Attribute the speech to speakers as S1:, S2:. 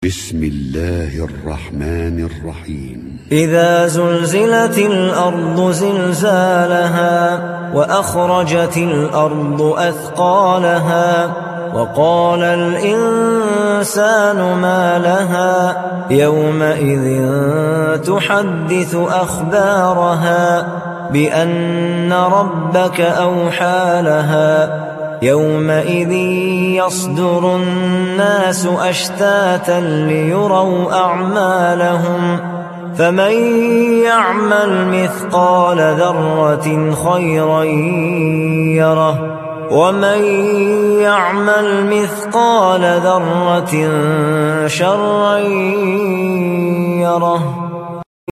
S1: بسم الله الرحمن الرحيم
S2: إذا زلزلت الأرض زلزالها وأخرجت الأرض أثقالها وقال الإنسان ما لها يومئذ تحدث أخبارها بأن ربك أوحى لها يومئذ يصدر الناس أشتاتا ليروا أعمالهم فمن يعمل مثقال ذرة خيرا يره ومن يعمل مثقال ذرة شرا يره.